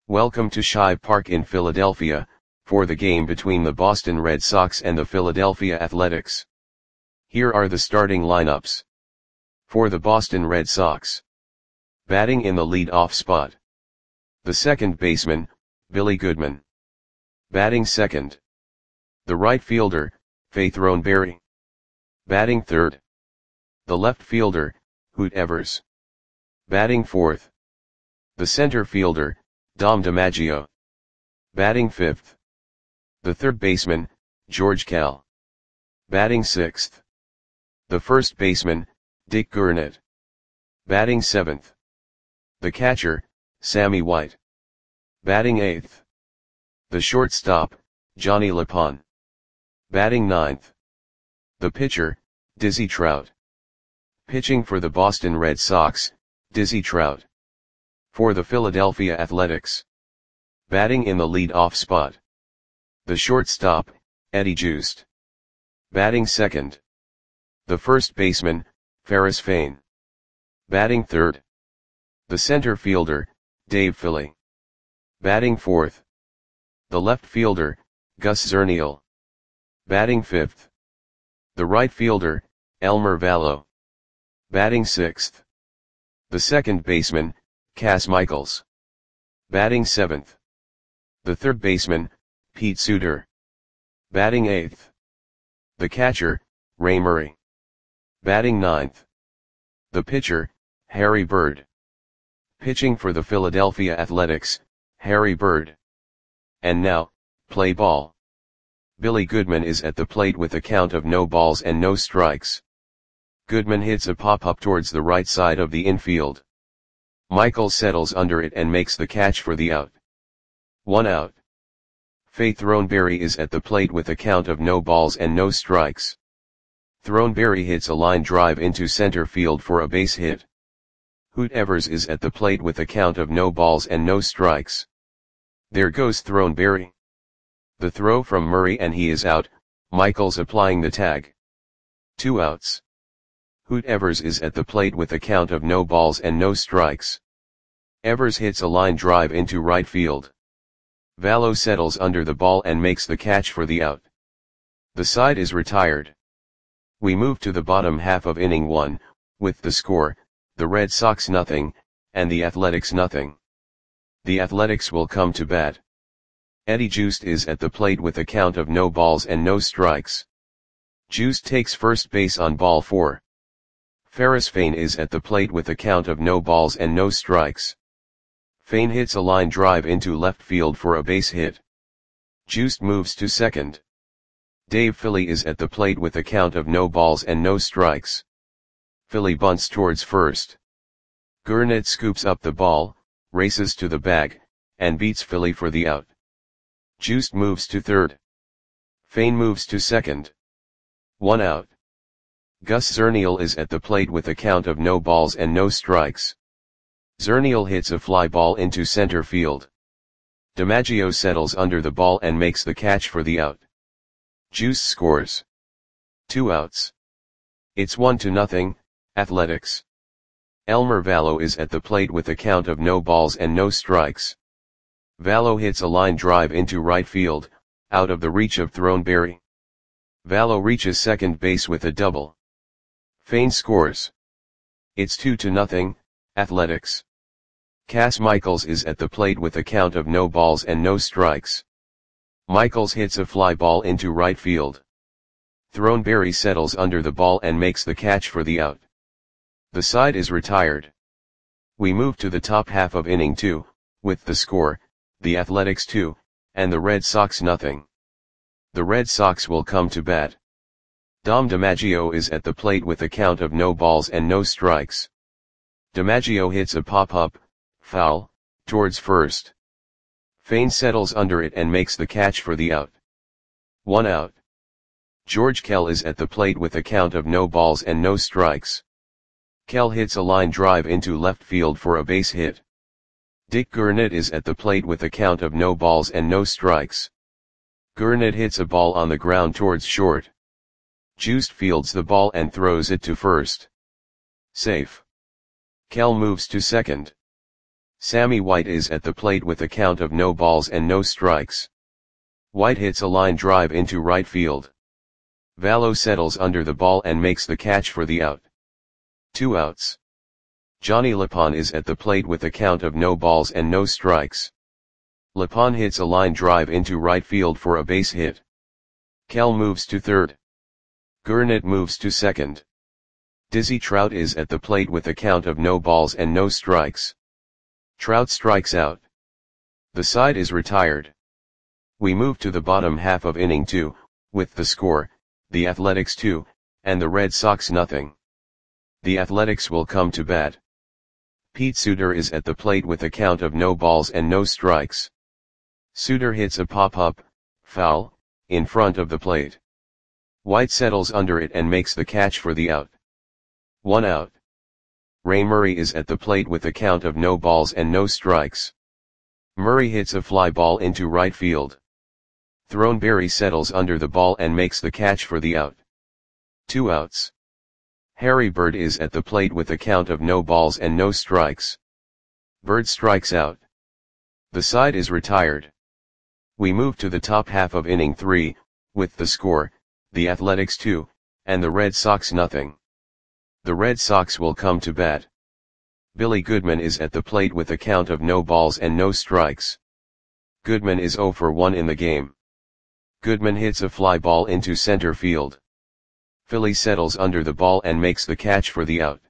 Welcome to Shive Park in Philadelphia, for the game between the Boston Red Sox and the Philadelphia Athletics. Here are the starting lineups. For the Boston Red Sox. Batting in the lead-off spot. The second baseman, Billy Goodman. Batting second. The right fielder, Faith Roneberry. Batting third. The left fielder, Hoot Evers. Batting fourth. The center fielder, Dom DiMaggio. Batting fifth. The third baseman, George Kell. Batting sixth. The first baseman, Dick Gurnett. Batting seventh. The catcher, Sammy White. Batting eighth. The shortstop, Johnny LePon. Batting ninth. The pitcher, Dizzy Trout. Pitching for the Boston Red Sox, Dizzy Trout. For the Philadelphia Athletics. Batting in the lead-off spot. The shortstop, Eddie Joost. Batting second. The first baseman, Ferris Fain. Batting third. The center fielder, Dave Philly. Batting fourth. The left fielder, Gus Zernial. Batting fifth. The right fielder, Elmer Vallow. Batting sixth. The second baseman, Cass Michaels. Batting seventh. The third baseman, Pete Suter. Batting eighth. The catcher, Ray Murray. Batting ninth. The pitcher, Harry Bird. Pitching for the Philadelphia Athletics, Harry Bird. And now, play ball. Billy Goodman is at the plate with a count of no balls and no strikes. Goodman hits a pop-up towards the right side of the infield. Michaels settles under it and makes the catch for the out. 1 out. Faith Roneberry is at the plate with a count of no balls and no strikes. Roneberry hits a line drive into center field for a base hit. Hoot Evers is at the plate with a count of no balls and no strikes. There goes Roneberry. The throw from Murray and he is out, Michaels applying the tag. 2 outs. Hoot Evers is at the plate with a count of no balls and no strikes. Evers hits a line drive into right field. Vallow settles under the ball and makes the catch for the out. The side is retired. We move to the bottom half of inning 1, with the score, the Red Sox 0, and the Athletics 0. The Athletics will come to bat. Eddie Joost is at the plate with a count of no balls and no strikes. Joost takes first base on ball 4. Ferris Fain is at the plate with a count of no balls and no strikes. Fain hits a line drive into left field for a base hit. Joost moves to second. Dave Philly is at the plate with a count of no balls and no strikes. Philly bunts towards first. Gurnett scoops up the ball, races to the bag, and beats Philly for the out. Joost moves to third. Fain moves to second. 1 out. Gus Zernial is at the plate with a count of no balls and no strikes. Zernial hits a fly ball into center field. DiMaggio settles under the ball and makes the catch for the out. Joost scores. 2 outs. It's 1-0, Athletics. Elmer Vallow is at the plate with a count of no balls and no strikes. Vallow hits a line drive into right field, out of the reach of Roneberry. Vallow reaches second base with a double. Fain scores. It's 2-0, Athletics. Cass Michaels is at the plate with a count of no balls and no strikes. Michaels hits a fly ball into right field. Roneberry settles under the ball and makes the catch for the out. The side is retired. We move to the top half of inning 2, with the score, the Athletics 2, and the Red Sox 0. The Red Sox will come to bat. Dom DiMaggio is at the plate with a count of no balls and no strikes. DiMaggio hits a pop-up, foul, towards first. Fain settles under it and makes the catch for the out. 1 out. George Kell is at the plate with a count of no balls and no strikes. Kell hits a line drive into left field for a base hit. Dick Gurnett is at the plate with a count of no balls and no strikes. Gurnett hits a ball on the ground towards short. Joost fields the ball and throws it to first. Safe. Kell moves to second. Sammy White is at the plate with a count of no balls and no strikes. White hits a line drive into right field. Vallo settles under the ball and makes the catch for the out. 2 outs. Johnny Lapon is at the plate with a count of no balls and no strikes. Lapon hits a line drive into right field for a base hit. Kell moves to third. Gurnett moves to second. Dizzy Trout is at the plate with a count of no balls and no strikes. Trout strikes out. The side is retired. We move to the bottom half of inning 2, with the score, the Athletics 2, and the Red Sox nothing. The Athletics will come to bat. Pete Suter is at the plate with a count of no balls and no strikes. Suter hits a pop-up, foul, in front of the plate. White settles under it and makes the catch for the out. 1 out. Ray Murray is at the plate with a count of no balls and no strikes. Murray hits a fly ball into right field. Throneberry settles under the ball and makes the catch for the out. 2 outs. Harry Bird is at the plate with a count of no balls and no strikes. Bird strikes out. The side is retired. We move to the top half of inning 3, with the score, the Athletics 2, and the Red Sox nothing. The Red Sox will come to bat. Billy Goodman is at the plate with a count of no balls and no strikes. Goodman is 0 for 1 in the game. Goodman hits a fly ball into center field. Philly settles under the ball and makes the catch for the out.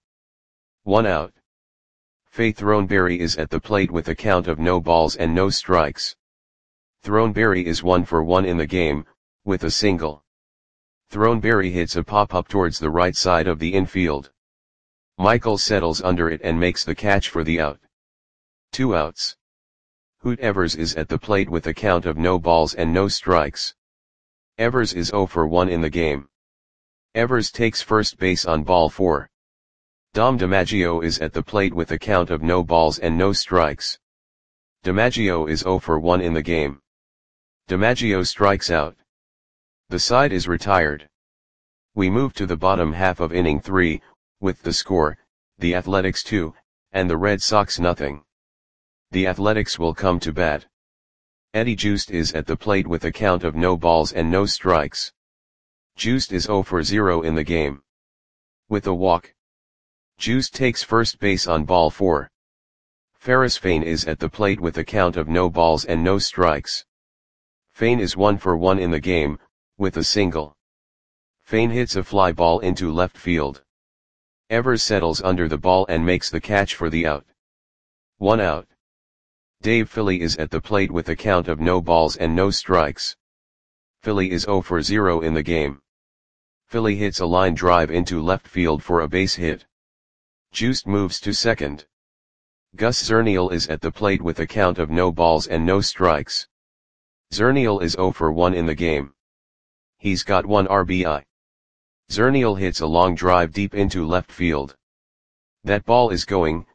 1 out. Faye Throneberry is at the plate with a count of no balls and no strikes. Throneberry is 1 for 1 in the game, with a single. Throneberry hits a pop-up towards the right side of the infield. Michael settles under it and makes the catch for the out. 2 outs. Hoot Evers is at the plate with a count of no balls and no strikes. Evers is 0 for 1 in the game. Evers takes first base on ball 4. Dom DiMaggio is at the plate with a count of no balls and no strikes. DiMaggio is 0 for 1 in the game. DiMaggio strikes out. The side is retired. We move to the bottom half of inning 3, with the score, the Athletics 2, and the Red Sox nothing. The Athletics will come to bat. Eddie Joost is at the plate with a count of no balls and no strikes. Joost is 0 for 0 in the game. With a walk. Joost takes first base on ball 4. Ferris Fain is at the plate with a count of no balls and no strikes. Fain is 1 for 1 in the game, with a single. Fain hits a fly ball into left field. Evers settles under the ball and makes the catch for the out. 1 out. Dave Philly is at the plate with a count of no balls and no strikes. Philly is 0 for 0 in the game. Philly hits a line drive into left field for a base hit. Joost moves to second. Gus Zernial is at the plate with a count of no balls and no strikes. Zernial is 0 for 1 in the game. He's got 1 RBI. Zernial hits a long drive deep into left field. That ball is gone.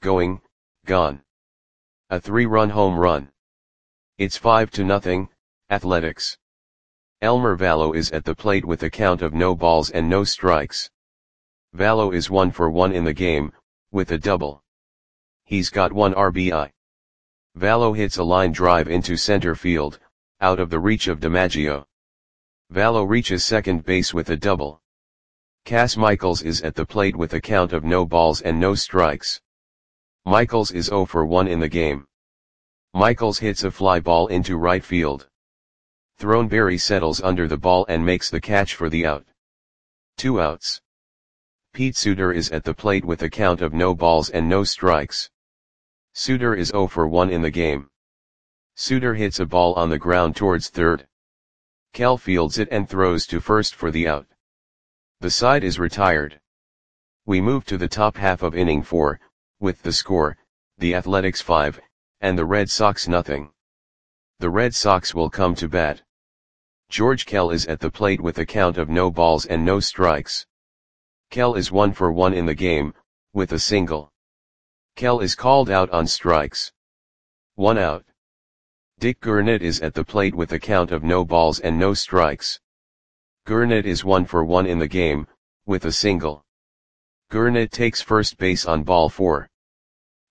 A 3-run home run. It's 5-0, Athletics. Elmer Vallo is at the plate with a count of no balls and no strikes. Vallo is 1 for 1 in the game, with a double. He's got 1 RBI. Vallo hits a line drive into center field, out of the reach of DiMaggio. Vallo reaches second base with a double. Cass Michaels is at the plate with a count of no balls and no strikes. Michaels is 0 for 1 in the game. Michaels hits a fly ball into right field. Throneberry settles under the ball and makes the catch for the out. 2 outs. Pete Suter is at the plate with a count of no balls and no strikes. Suter is 0 for 1 in the game. Suter hits a ball on the ground towards third. Kell fields it and throws to first for the out. The side is retired. We move to the top half of inning 4, with the score, the Athletics 5, and the Red Sox nothing. The Red Sox will come to bat. George Kell is at the plate with a count of no balls and no strikes. Kell is 1 for 1 in the game, with a single. Kell is called out on strikes. 1 out. Dick Gurnett is at the plate with a count of no balls and no strikes. Gurnett is 1 for 1 in the game, with a single. Gurnett takes first base on ball 4.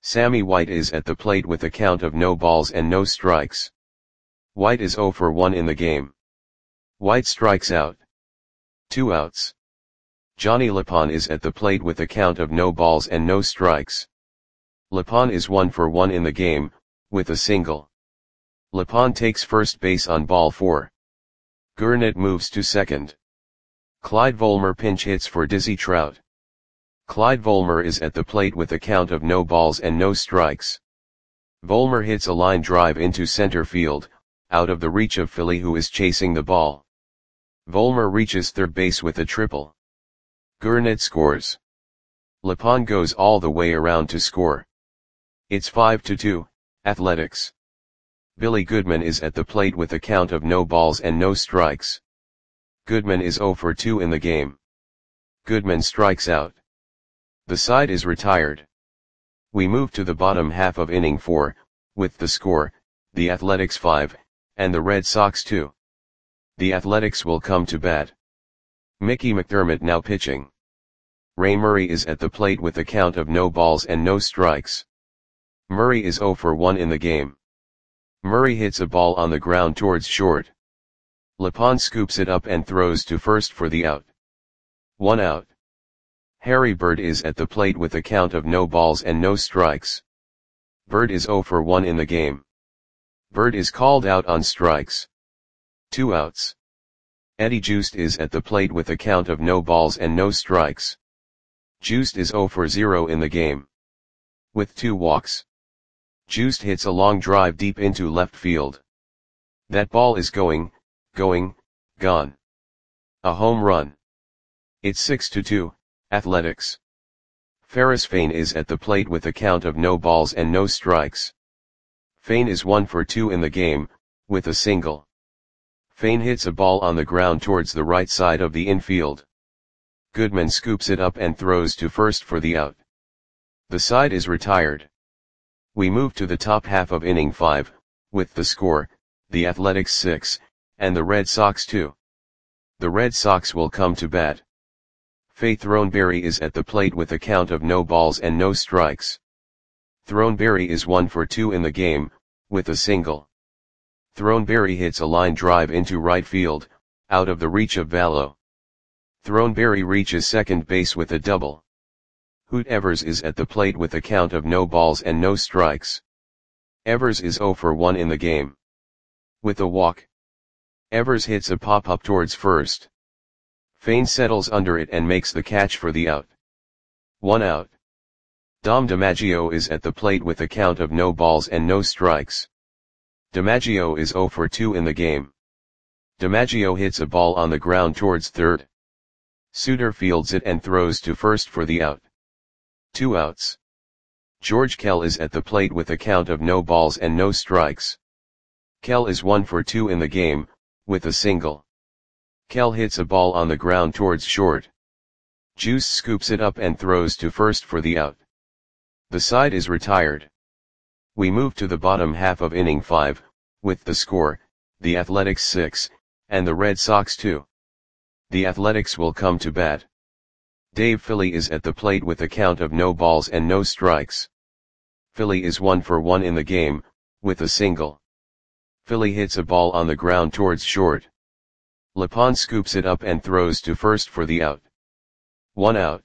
Sammy White is at the plate with a count of no balls and no strikes. White is 0 for 1 in the game. White strikes out. 2 outs. Johnny Lapon is at the plate with a count of no balls and no strikes. Lapon is 1 for 1 in the game, with a single. Lapon takes first base on ball 4. Gurnett moves to second. Clyde Volmer pinch hits for Dizzy Trout. Clyde Volmer is at the plate with a count of no balls and no strikes. Volmer hits a line drive into center field, out of the reach of Philly, who is chasing the ball. Volmer reaches third base with a triple. Gurnett scores. Lapon goes all the way around to score. It's 5-2, Athletics. Billy Goodman is at the plate with a count of no balls and no strikes. Goodman is 0 for 2 in the game. Goodman strikes out. The side is retired. We move to the bottom half of inning 4, with the score, the Athletics 5, and the Red Sox 2. The Athletics will come to bat. Mickey McDermott now pitching. Ray Murray is at the plate with a count of no balls and no strikes. Murray is 0 for 1 in the game. Murray hits a ball on the ground towards short. Lapon scoops it up and throws to first for the out. 1 out. Harry Bird is at the plate with a count of no balls and no strikes. Bird is 0 for 1 in the game. Bird is called out on strikes. 2 outs. Eddie Joost is at the plate with a count of no balls and no strikes. Joost is 0 for 0 in the game. With 2 walks. Joost hits a long drive deep into left field. That ball is gone. A home run. It's 6-2, Athletics. Ferris Fain is at the plate with a count of no balls and no strikes. Fain is 1 for 2 in the game, with a single. Fain hits a ball on the ground towards the right side of the infield. Goodman scoops it up and throws to first for the out. The side is retired. We move to the top half of inning 5, with the score, the Athletics 6, and the Red Sox 2. The Red Sox will come to bat. Faye Throneberry is at the plate with a count of no balls and no strikes. Throneberry is 1 for 2 in the game, with a single. Throneberry hits a line drive into right field, out of the reach of Vallow. Throneberry reaches second base with a double. Hoot Evers is at the plate with a count of no balls and no strikes. Evers is 0 for 1 in the game. With a walk. Evers hits a pop-up towards first. Fain settles under it and makes the catch for the out. 1 out. Dom DiMaggio is at the plate with a count of no balls and no strikes. DiMaggio is 0 for 2 in the game. DiMaggio hits a ball on the ground towards third. Suter fields it and throws to first for the out. 2 outs. George Kell is at the plate with a count of no balls and no strikes. Kell is 1 for 2 in the game, with a single. Kell hits a ball on the ground towards short. Juice scoops it up and throws to first for the out. The side is retired. We move to the bottom half of inning 5, with the score, the Athletics 6, and the Red Sox 2. The Athletics will come to bat. Dave Philly is at the plate with a count of no balls and no strikes. Philly is 1 for 1 in the game, with a single. Philly hits a ball on the ground towards short. Lapon scoops it up and throws to first for the out. 1 out.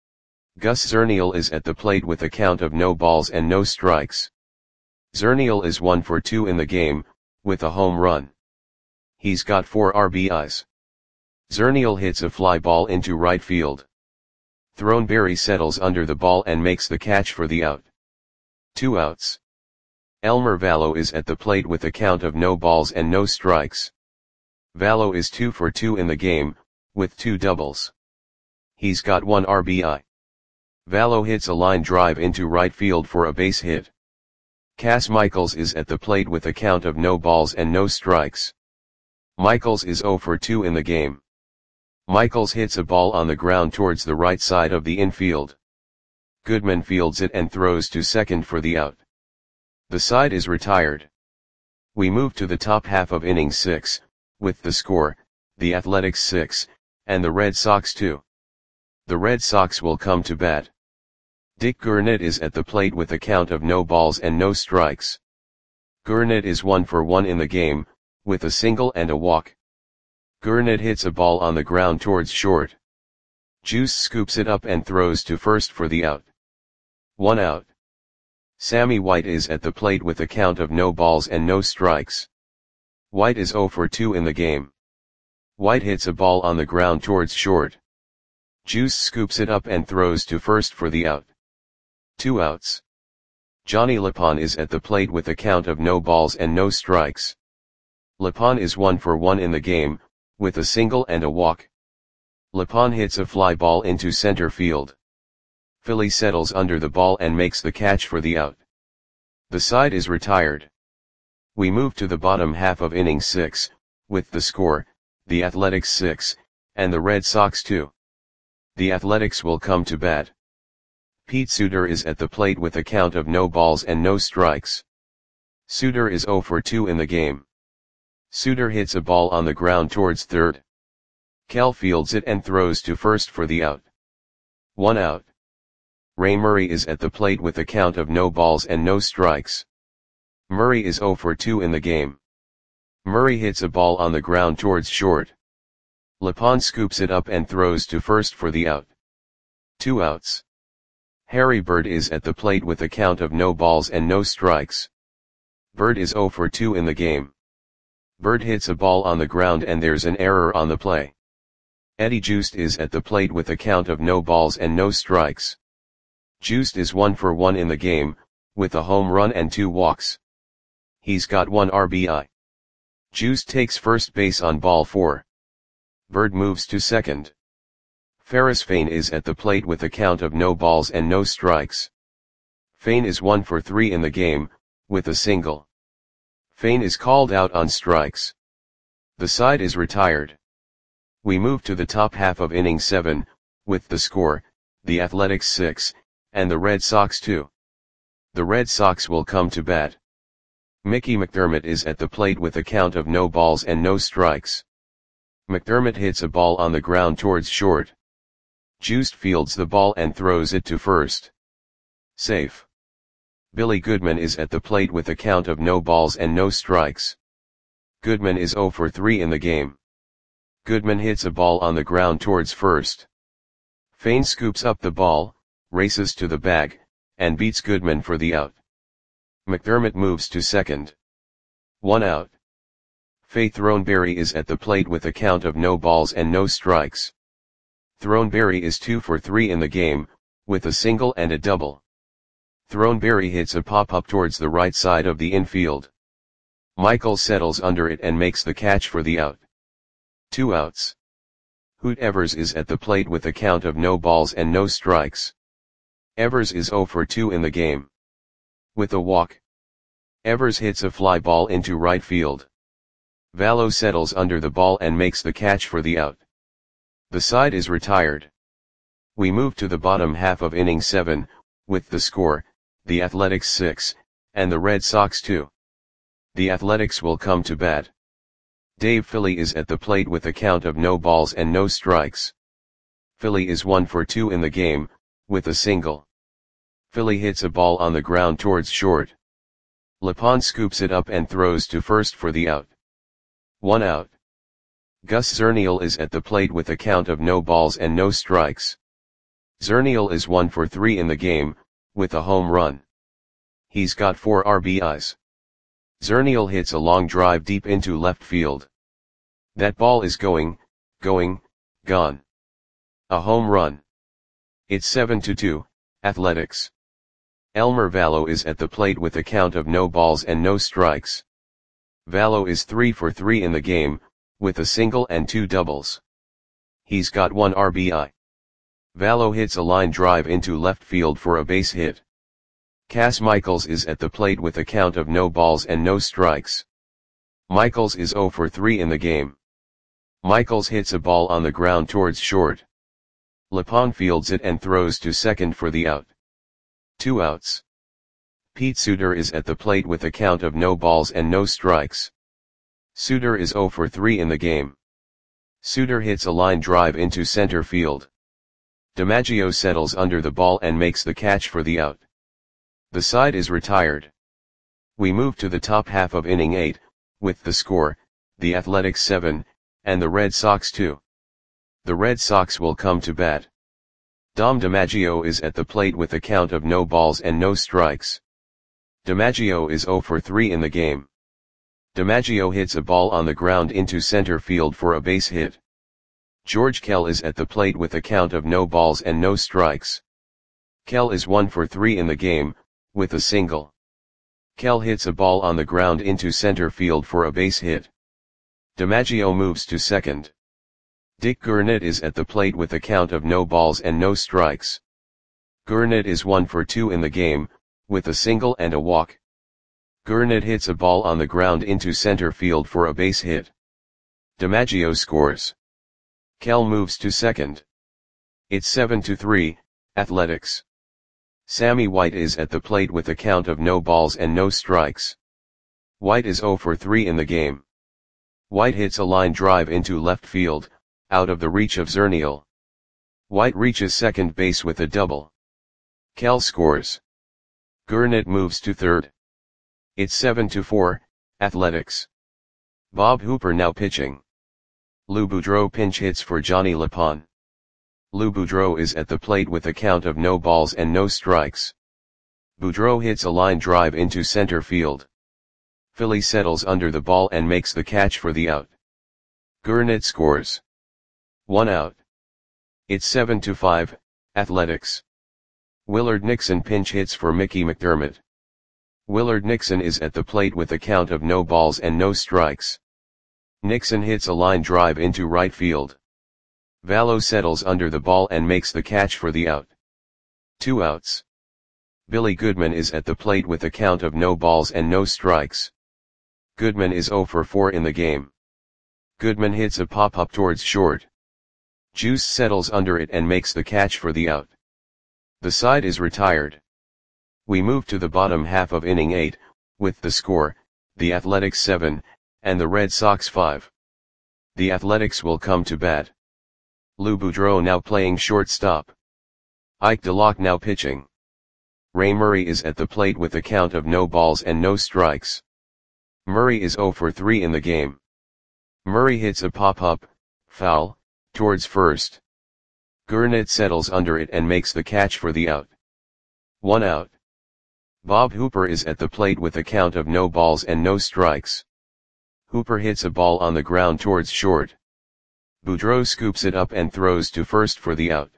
Gus Zernial is at the plate with a count of no balls and no strikes. Zernial is 1 for 2 in the game, with a home run. He's got 4 RBIs. Zernial hits a fly ball into right field. Throneberry settles under the ball and makes the catch for the out. 2 outs. Elmer Vallow is at the plate with a count of no balls and no strikes. Vallow is 2 for 2 in the game, with 2 doubles. He's got 1 RBI. Vallow hits a line drive into right field for a base hit. Cass Michaels is at the plate with a count of no balls and no strikes. Michaels is 0 for 2 in the game. Michaels hits a ball on the ground towards the right side of the infield. Goodman fields it and throws to second for the out. The side is retired. We move to the top half of inning 6, with the score, the Athletics 6, and the Red Sox 2. The Red Sox will come to bat. Dick Gurnett is at the plate with a count of no balls and no strikes. Gurnett is 1 for 1 in the game, with a single and a walk. Gurnett hits a ball on the ground towards short. Juice scoops it up and throws to first for the out. 1 out. Sammy White is at the plate with a count of no balls and no strikes. White is 0 for 2 in the game. White hits a ball on the ground towards short. Juice scoops it up and throws to first for the out. 2 outs. Johnny LePon is at the plate with a count of no balls and no strikes. LePon is 1 for 1 in the game, with a single and a walk. LePon hits a fly ball into center field. Philly settles under the ball and makes the catch for the out. The side is retired. We move to the bottom half of inning 6, with the score, the Athletics 6, and the Red Sox 2. The Athletics will come to bat. Pete Suter is at the plate with a count of no balls and no strikes. Suter is 0 for 2 in the game. Suter hits a ball on the ground towards third. Kell fields it and throws to first for the out. 1 out. Ray Murray is at the plate with a count of no balls and no strikes. Murray is 0 for 2 in the game. Murray hits a ball on the ground towards short. LePon scoops it up and throws to first for the out. 2 outs. Harry Bird is at the plate with a count of no balls and no strikes. Bird is 0 for 2 in the game. Bird hits a ball on the ground and there's an error on the play. Eddie Joost is at the plate with a count of no balls and no strikes. Joost is 1 for 1 in the game, with a home run and 2 walks. He's got 1 RBI. Joost takes first base on ball 4. Bird moves to second. Ferris Fain is at the plate with a count of no balls and no strikes. Fain is 1 for 3 in the game, with a single. Fain is called out on strikes. The side is retired. We move to the top half of inning 7, with the score, the Athletics 6, and the Red Sox 2. The Red Sox will come to bat. Mickey McDermott is at the plate with a count of no balls and no strikes. McDermott hits a ball on the ground towards short. Joost fields the ball and throws it to first. Safe. Billy Goodman is at the plate with a count of no balls and no strikes. Goodman is 0 for 3 in the game. Goodman hits a ball on the ground towards first. Fain scoops up the ball, races to the bag, and beats Goodman for the out. McDermott moves to second. 1 out. Faye Throneberry is at the plate with a count of no balls and no strikes. Throneberry is 2 for 3 in the game, with a single and a double. Throneberry hits a pop-up towards the right side of the infield. Michael settles under it and makes the catch for the out. 2 outs. Hoot Evers is at the plate with a count of no balls and no strikes. Evers is 0 for 2 in the game. With a walk. Evers hits a fly ball into right field. Vallo settles under the ball and makes the catch for the out. The side is retired. We move to the bottom half of inning 7, with the score, the Athletics 6, and the Red Sox 2. The Athletics will come to bat. Dave Philly is at the plate with a count of no balls and no strikes. Philly is 1 for 2 in the game, with a single. Philly hits a ball on the ground towards short. LePon scoops it up and throws to first for the out. 1 out. Gus Zernial is at the plate with a count of no balls and no strikes. Zernial is 1 for 3 in the game, with a home run. He's got 4 RBIs. Zernial hits a long drive deep into left field. That ball is going, gone. A home run. It's 7-2, Athletics. Elmer Vallo is at the plate with a count of no balls and no strikes. Vallo is 3 for 3 in the game, with a single and 2 doubles. He's got 1 RBI. Vallo hits a line drive into left field for a base hit. Cass Michaels is at the plate with a count of no balls and no strikes. Michaels is 0 for 3 in the game. Michaels hits a ball on the ground towards short. LePon fields it and throws to second for the out. 2 outs. Pete Suter is at the plate with a count of no balls and no strikes. Suter is 0 for 3 in the game. Suter hits a line drive into center field. DiMaggio settles under the ball and makes the catch for the out. The side is retired. We move to the top half of inning 8, with the score, the Athletics 7, and the Red Sox 2. The Red Sox will come to bat. Dom DiMaggio is at the plate with a count of no balls and no strikes. DiMaggio is 0 for 3 in the game. DiMaggio hits a ball on the ground into center field for a base hit. George Kell is at the plate with a count of no balls and no strikes. Kell is 1 for 3 in the game, with a single. Kell hits a ball on the ground into center field for a base hit. DiMaggio moves to second. Dick Gurnett is at the plate with a count of no balls and no strikes. Gurnett is 1 for 2 in the game, with a single and a walk. Gurnett hits a ball on the ground into center field for a base hit. DiMaggio scores. Kell moves to second. It's 7-3, Athletics. Sammy White is at the plate with a count of no balls and no strikes. White is 0 for 3 in the game. White hits a line drive into left field, out of the reach of Zernial. White reaches second base with a double. Kell scores. Gurnett moves to third. It's 7-4, Athletics. Bob Hooper now pitching. Lou Boudreau pinch hits for Johnny Lapon. Lou Boudreau is at the plate with a count of no balls and no strikes. Boudreau hits a line drive into center field. Philly settles under the ball and makes the catch for the out. Gurnett scores. 1 out. It's 7-5, Athletics. Willard Nixon pinch hits for Mickey McDermott. Willard Nixon is at the plate with a count of no balls and no strikes. Nixon hits a line drive into right field. Vallo settles under the ball and makes the catch for the out. 2 outs. Billy Goodman is at the plate with a count of no balls and no strikes. Goodman is 0 for 4 in the game. Goodman hits a pop-up towards short. Juice settles under it and makes the catch for the out. The side is retired. We move to the bottom half of inning 8, with the score, the Athletics 7, and the Red Sox 5. The Athletics will come to bat. Lou Boudreau now playing shortstop. Ike DeLocke now pitching. Ray Murray is at the plate with a count of no balls and no strikes. Murray is 0 for 3 in the game. Murray hits a pop-up, foul, towards first. Gurnett settles under it and makes the catch for the out. 1 out. Bob Hooper is at the plate with a count of no balls and no strikes. Hooper hits a ball on the ground towards short. Boudreau scoops it up and throws to first for the out.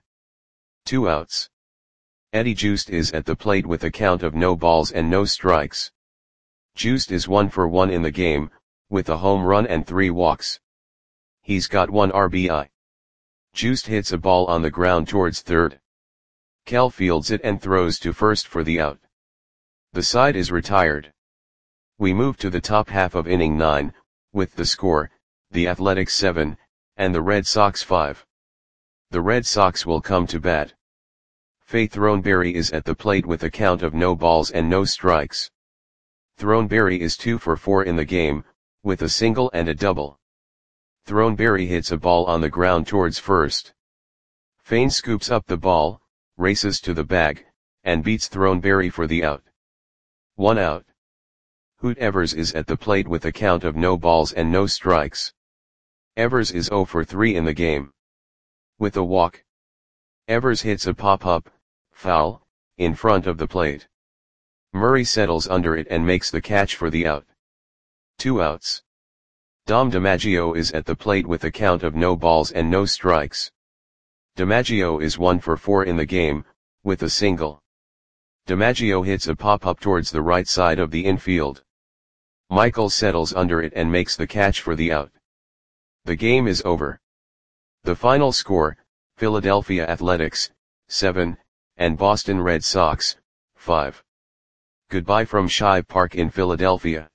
2 outs. Eddie Joost is at the plate with a count of no balls and no strikes. Joost is 1 for 1 in the game, with a home run and 3 walks. He's got 1 RBI. Joost hits a ball on the ground towards third. Kell fields it and throws to first for the out. The side is retired. We move to the top half of inning 9, with the score, the Athletics 7, and the Red Sox 5. The Red Sox will come to bat. Faye Throneberry is at the plate with a count of no balls and no strikes. Throneberry is 2 for 4 in the game, with a single and a double. Throneberry hits a ball on the ground towards first. Faye scoops up the ball, races to the bag, and beats Throneberry for the out. 1 out. Hoot Evers is at the plate with a count of no balls and no strikes. Evers is 0 for 3 in the game. With a walk. Evers hits a pop-up, foul, in front of the plate. Murray settles under it and makes the catch for the out. 2 outs. Dom DiMaggio is at the plate with a count of no balls and no strikes. DiMaggio is 1 for 4 in the game, with a single. DiMaggio hits a pop-up towards the right side of the infield. Michael settles under it and makes the catch for the out. The game is over. The final score, Philadelphia Athletics, 7, and Boston Red Sox, 5. Goodbye from Shive Park in Philadelphia.